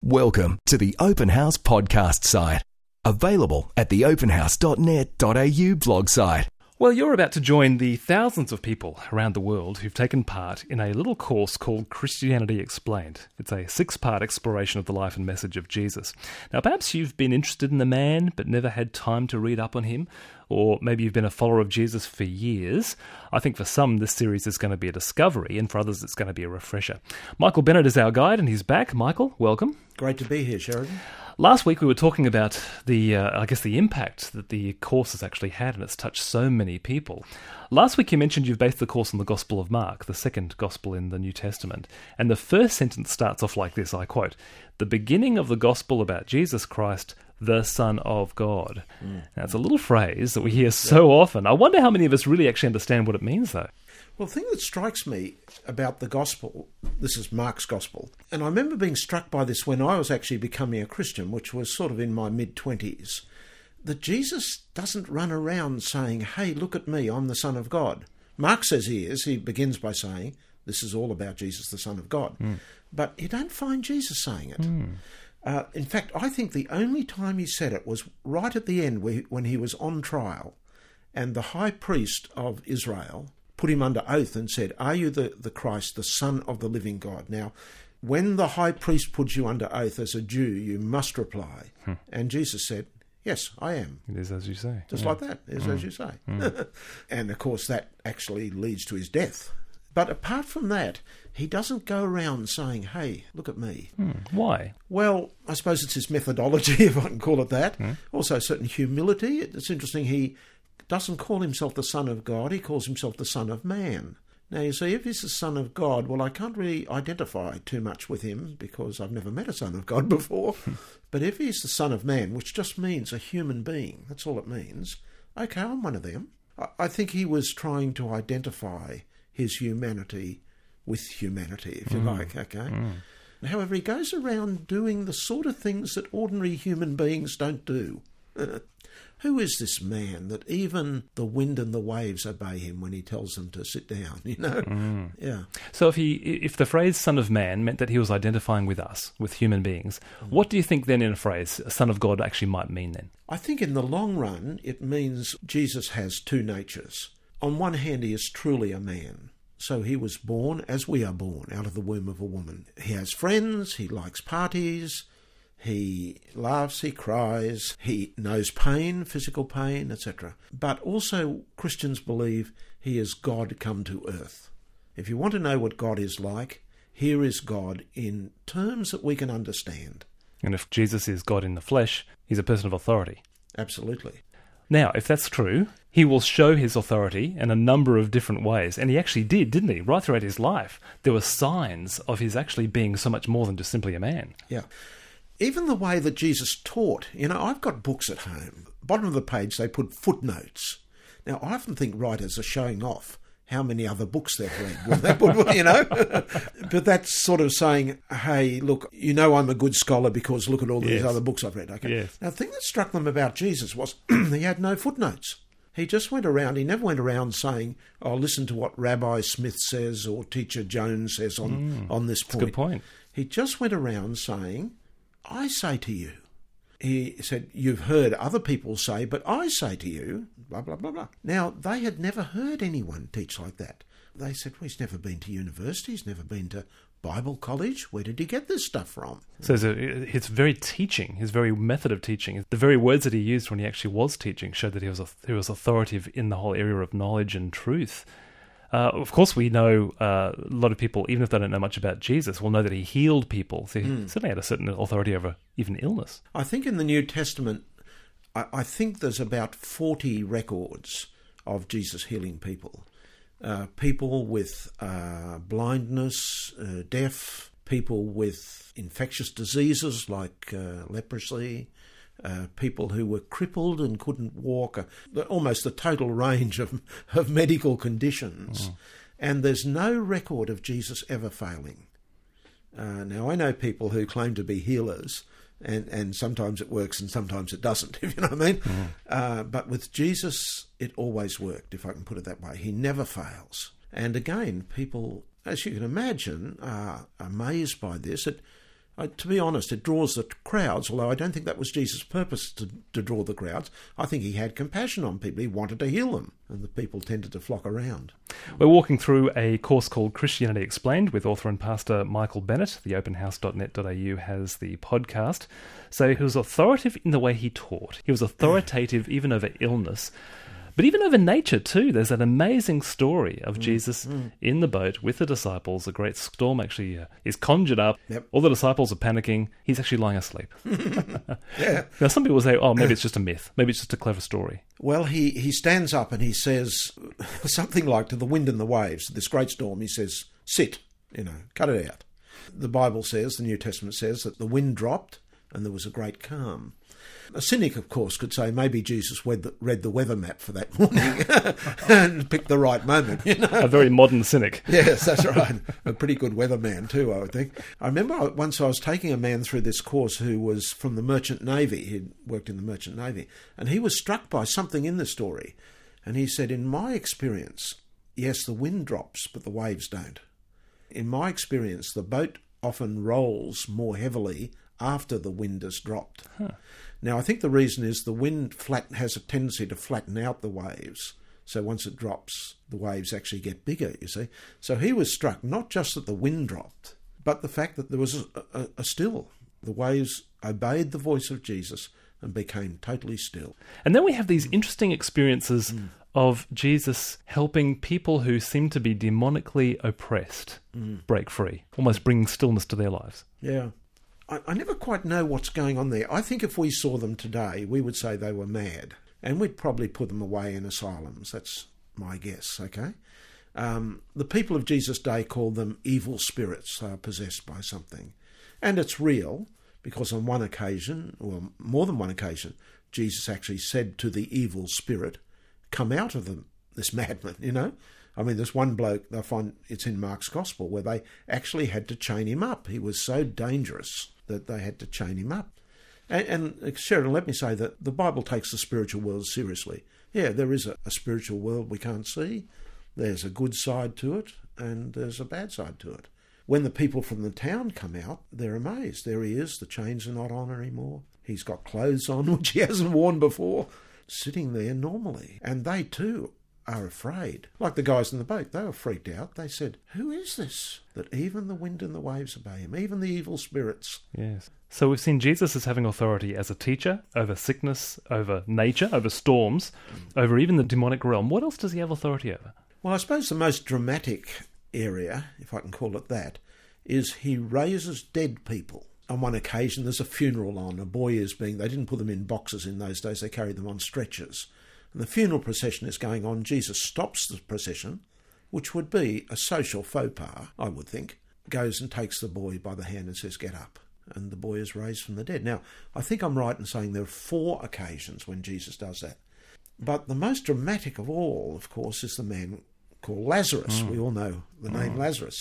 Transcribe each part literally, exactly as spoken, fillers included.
Welcome to the Open House podcast site, available at the open house dot net dot a u blog site. Well, you're about to join the thousands of people around the world who've taken part in a little course called Christianity Explained. It's a six-part exploration of the life and message of Jesus. Now, perhaps you've been interested in the man but never had time to read up on him, or maybe you've been a follower of Jesus for years. I think for some, this series is going to be a discovery, and for others, it's going to be a refresher. Michael Bennett is our guide, and he's back. Michael, welcome. Great to be here, Sheridan. Last week we were talking about the, uh, I guess, the impact that the course has actually had, and it's touched so many people. Last week you mentioned you've based the course on the Gospel of Mark, the second Gospel in the New Testament. And the first sentence starts off like this, I quote, "The beginning of the Gospel about Jesus Christ, the Son of God." Mm. Now, it's a little phrase that we hear so yeah. often. I wonder how many of us really actually understand what it means, though. Well, the thing that strikes me about the Gospel, this is Mark's Gospel, and I remember being struck by this when I was actually becoming a Christian, which was sort of in my mid-twenties, that Jesus doesn't run around saying, "Hey, look at me, I'm the Son of God." Mark says he is. He begins by saying, this is all about Jesus, the Son of God. Mm. But you don't find Jesus saying it. Mm. Uh, in fact, I think the only time he said it was right at the end when he was on trial, and the high priest of Israel put him under oath and said, "Are you the, the Christ, the Son of the living God?" Now, when the high priest puts you under oath as a Jew, you must reply. Hmm. And Jesus said, "Yes, I am." It is as you say. Just yeah. like that. It is mm. as you say. Mm. And, of course, that actually leads to his death. But apart from that, he doesn't go around saying, "Hey, look at me." Hmm. Why? Well, I suppose it's his methodology, if I can call it that. Hmm. Also, certain humility. It's interesting, he doesn't call himself the Son of God, he calls himself the Son of Man. Now, you see, if he's the Son of God, well, I can't really identify too much with him because I've never met a Son of God before. But if he's the Son of Man, which just means a human being, that's all it means, okay, I'm one of them. I think he was trying to identify his humanity with humanity, if you mm. like, okay? Mm. However, he goes around doing the sort of things that ordinary human beings don't do. Who is this man that even the wind and the waves obey him when he tells them to sit down, you know? Mm. Yeah. So if he, if the phrase Son of Man meant that he was identifying with us, with human beings, mm. what do you think then in a phrase Son of God actually might mean then? I think in the long run it means Jesus has two natures. On one hand, he is truly a man. So he was born as we are born, out of the womb of a woman. He has friends, he likes parties, he laughs, he cries, he knows pain, physical pain, et cetera. But also Christians believe he is God come to earth. If you want to know what God is like, here is God in terms that we can understand. And if Jesus is God in the flesh, he's a person of authority. Absolutely. Now, if that's true, he will show his authority in a number of different ways. And he actually did, didn't he? Right throughout his life, there were signs of his actually being so much more than just simply a man. Yeah. Even the way that Jesus taught, you know, I've got books at home. Bottom of the page, they put footnotes. Now, I often think writers are showing off how many other books they've read when they put, you know. But that's sort of saying, hey, look, you know I'm a good scholar because look at all these yes. other books I've read. Okay. Yes. Now, the thing that struck them about Jesus was he had no footnotes. He just went around, he never went around saying, oh, listen to what Rabbi Smith says or Teacher Jones says on, mm, on this point. That's a good point. He just went around saying, I say to you. He said, you've heard other people say, but I say to you, blah, blah, blah, blah. Now, they had never heard anyone teach like that. They said, well, he's never been to university, he's never been to Bible college. Where did he get this stuff from? So his very teaching, his very method of teaching, the very words that he used when he actually was teaching showed that he was, he was authoritative in the whole area of knowledge and truth. Uh, of course, we know uh, a lot of people, even if they don't know much about Jesus, will know that he healed people. So he mm. certainly had a certain authority over even illness. I think in the New Testament, I, I think there's about forty records of Jesus healing people. Uh, people with uh, blindness, uh, deaf, people with infectious diseases like uh, leprosy, Uh, people who were crippled and couldn't walk, uh, almost the total range of, of medical conditions. Mm. And there's no record of Jesus ever failing. Uh, now, I know people who claim to be healers, and, and sometimes it works and sometimes it doesn't, if you know what I mean. Mm. Uh, but with Jesus, it always worked, if I can put it that way. He never fails. And again, people, as you can imagine, are amazed by this. It, Uh, to be honest, it draws the crowds, although I don't think that was Jesus' purpose to, to draw the crowds. I think he had compassion on people. He wanted to heal them, and the people tended to flock around. We're walking through a course called Christianity Explained with author and pastor Michael Bennett. The open house dot net dot a u has the podcast. So he was authoritative in the way he taught. He was authoritative even over illness. But even over nature too, there's that amazing story of mm, Jesus mm. in the boat with the disciples. A great storm actually uh, is conjured up. Yep. All the disciples are panicking. He's actually lying asleep. Yeah. Now some people say, oh, maybe it's just a myth. Maybe it's just a clever story. Well, he, he stands up and he says something like to the wind and the waves, this great storm, he says, sit, you know, cut it out. The Bible says, the New Testament says, that the wind dropped and there was a great calm. A cynic, of course, could say maybe Jesus read the, read the weather map for that morning and picked the right moment. You know? A very modern cynic. Yes, that's right. A pretty good weatherman too, I would think. I remember once I was taking a man through this course who was from the Merchant Navy. He'd worked in the Merchant Navy. And he was struck by something in the story. And he said, in my experience, yes, the wind drops, but the waves don't. In my experience, the boat often rolls more heavily after the wind has dropped. Huh. Now, I think the reason is the wind flat has a tendency to flatten out the waves. So once it drops, the waves actually get bigger, you see. So he was struck not just that the wind dropped, but the fact that there was a, a, a still. The waves obeyed the voice of Jesus and became totally still. And then we have these interesting experiences mm. of Jesus helping people who seem to be demonically oppressed mm. break free, almost bringing stillness to their lives. Yeah. I, I never quite know what's going on there. I think if we saw them today, we would say they were mad. And we'd probably put them away in asylums. That's my guess, okay? Um, the people of Jesus' day called them evil spirits. They are possessed by something. And it's real, because on one occasion, or more than one occasion, Jesus actually said to the evil spirit, come out of them, this madman, you know? I mean, there's one bloke, I find it's in Mark's Gospel, where they actually had to chain him up. He was so dangerous that they had to chain him up. And, and Sheridan, let me say that the Bible takes the spiritual world seriously. Yeah, there is a, a spiritual world we can't see. There's a good side to it, and there's a bad side to it. When the people from the town come out, they're amazed. There he is, the chains are not on anymore. He's got clothes on which he hasn't worn before, sitting there normally. And they too are afraid. Like the guys in the boat, they were freaked out. They said, who is this? That even the wind and the waves obey him, even the evil spirits. Yes. So we've seen Jesus as having authority as a teacher over sickness, over nature, over storms, mm. over even the demonic realm. What else does he have authority over? Well, I suppose the most dramatic area, if I can call it that, is he raises dead people. On one occasion, there's a funeral on. A boy is being... They didn't put them in boxes in those days. They carried them on stretchers. And the funeral procession is going on. Jesus stops the procession, which would be a social faux pas, I would think, goes and takes the boy by the hand and says, get up. And the boy is raised from the dead. Now, I think I'm right in saying there are four occasions when Jesus does that. But the most dramatic of all, of course, is the man called Lazarus. Mm. We all know the name mm. Lazarus.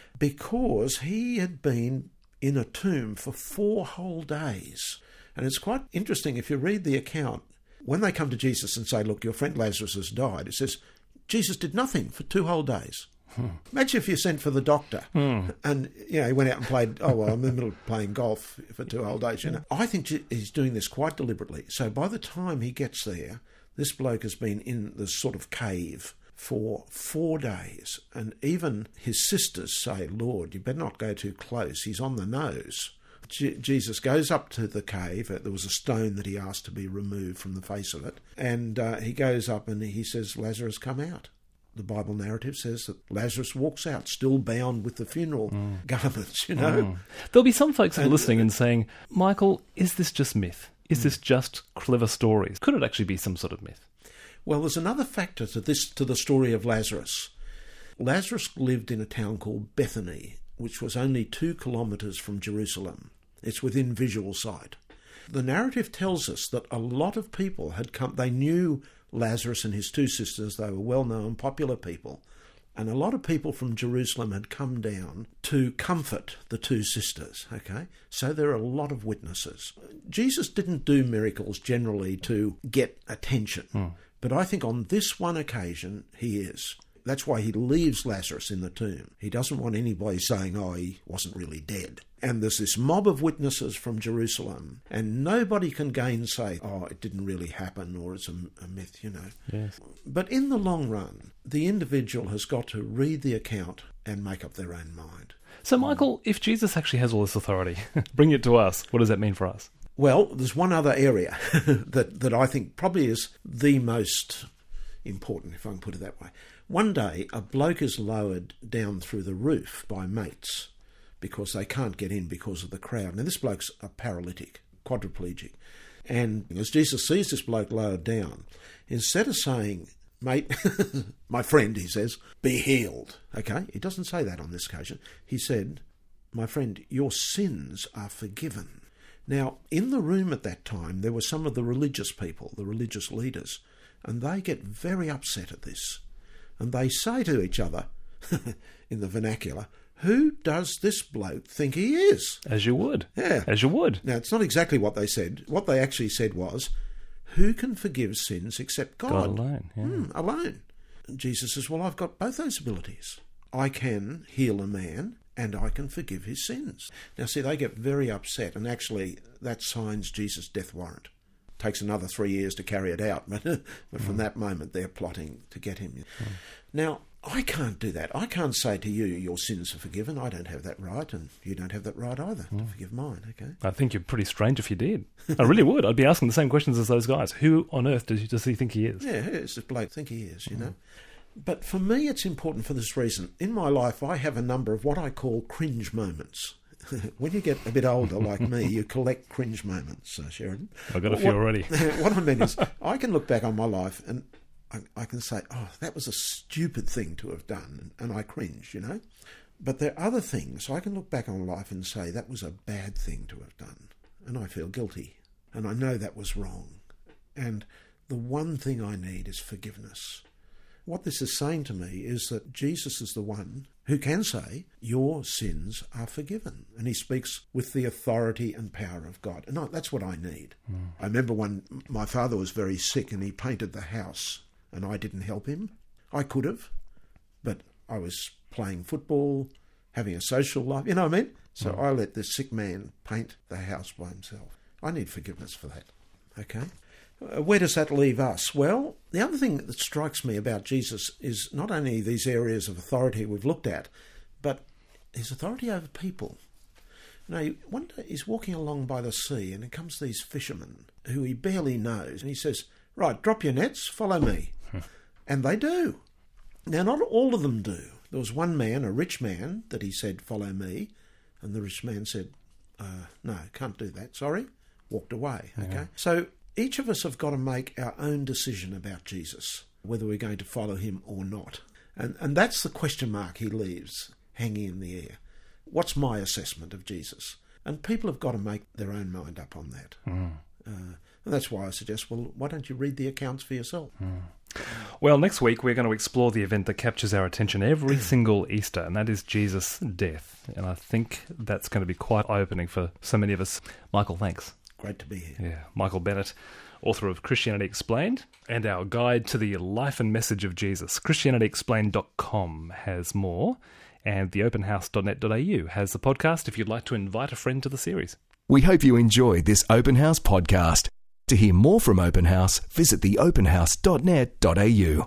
Because he had been in a tomb for four whole days. And it's quite interesting if you read the account. When they come to Jesus and say, look, your friend Lazarus has died, it says, Jesus did nothing for two whole days. Hmm. Imagine if you sent for the doctor hmm. and, you know, he went out and played, oh, well, I'm in the middle of playing golf for two whole days, you know. I think he's doing this quite deliberately. So by the time he gets there, this bloke has been in this sort of cave for four days. And even his sisters say, Lord, you better not go too close. He's on the nose. Je- Jesus goes up to the cave. There was a stone that he asked to be removed from the face of it. And uh, he goes up and he says, Lazarus, come out. The Bible narrative says that Lazarus walks out, still bound with the funeral mm. garments, you know. Mm. There'll be some folks and, listening and saying, Michael, is this just myth? Is mm. this just clever stories? Could it actually be some sort of myth? Well, there's another factor to this, to the story of Lazarus. Lazarus lived in a town called Bethany, which was only two kilometres from Jerusalem. It's within visual sight. The narrative tells us that a lot of people had come, they knew Lazarus and his two sisters, they were well-known, popular people, and a lot of people from Jerusalem had come down to comfort the two sisters, okay? So there are a lot of witnesses. Jesus didn't do miracles generally to get attention, mm. but I think on this one occasion he is. That's why he leaves Lazarus in the tomb. He doesn't want anybody saying, oh, he wasn't really dead. And there's this mob of witnesses from Jerusalem, and nobody can gainsay, oh, it didn't really happen, or it's a, a myth, you know. Yes. But in the long run, the individual has got to read the account and make up their own mind. So, Michael, if Jesus actually has all this authority, bring it to us. What does that mean for us? Well, there's one other area that, that I think probably is the most important, if I can put it that way. One day, a bloke is lowered down through the roof by mates because they can't get in because of the crowd. Now, this bloke's a paralytic, quadriplegic. And as Jesus sees this bloke lowered down, instead of saying, mate, my friend, he says, be healed. Okay? He doesn't say that on this occasion. He said, my friend, your sins are forgiven. Now, in the room at that time, there were some of the religious people, the religious leaders, and they get very upset at this. And they say to each other, in the vernacular, who does this bloke think he is? As you would. Yeah. As you would. Now, it's not exactly what they said. What they actually said was, who can forgive sins except God? God alone. Yeah. Mm, alone. And Jesus says, well, I've got both those abilities. I can heal a man and I can forgive his sins. Now, see, they get very upset, and actually that signs Jesus' death warrant. Takes another three years to carry it out, but, but from mm. that moment they're plotting to get him. Mm. Now, I can't do that. I can't say to you, your sins are forgiven. I don't have that right, and you don't have that right either mm. to forgive mine, okay? I think you're pretty strange if you did. I really would. I'd be asking the same questions as those guys. Who on earth does, does he think he is? Yeah, who does this bloke think he is, you mm. know? But for me, it's important for this reason. In my life, I have a number of what I call cringe moments. When you get a bit older, like me, you collect cringe moments, uh, Sheridan. I've got a few what, already. What I mean is, I can look back on my life and I, I can say, oh, that was a stupid thing to have done, and, and I cringe, you know. But there are other things. I can look back on life and say, that was a bad thing to have done, and I feel guilty, and I know that was wrong. And the one thing I need is forgiveness. What this is saying to me is that Jesus is the one who can say, your sins are forgiven. And he speaks with the authority and power of God. And I, that's what I need. Mm. I remember when my father was very sick and he painted the house and I didn't help him. I could have, but I was playing football, having a social life, you know what I mean? So mm. I let this sick man paint the house by himself. I need forgiveness for that, okay? Where does that leave us? Well, the other thing that strikes me about Jesus is not only these areas of authority we've looked at, but his authority over people. Now, one day he's walking along by the sea and it comes these fishermen who he barely knows, and he says, right, drop your nets, follow me. And they do. Now, not all of them do. There was one man, a rich man, that he said, follow me, and the rich man said, uh, no, can't do that, sorry, walked away. Okay, yeah. So each of us have got to make our own decision about Jesus, whether we're going to follow him or not. And and that's the question mark he leaves hanging in the air. What's my assessment of Jesus? And people have got to make their own mind up on that. Mm. Uh, and that's why I suggest, well, why don't you read the accounts for yourself? Mm. Well, next week we're going to explore the event that captures our attention every single Easter, and that is Jesus' death. And I think that's going to be quite eye-opening for so many of us. Michael, thanks. Great to be here. Yeah, Michael Bennett, author of Christianity Explained, and our guide to the life and message of Jesus. Christianity Explained dot com has more, and the open house dot net dot a u has the podcast if you'd like to invite a friend to the series. We hope you enjoyed this Open House podcast. To hear more from Open House, visit the open house dot net dot a u.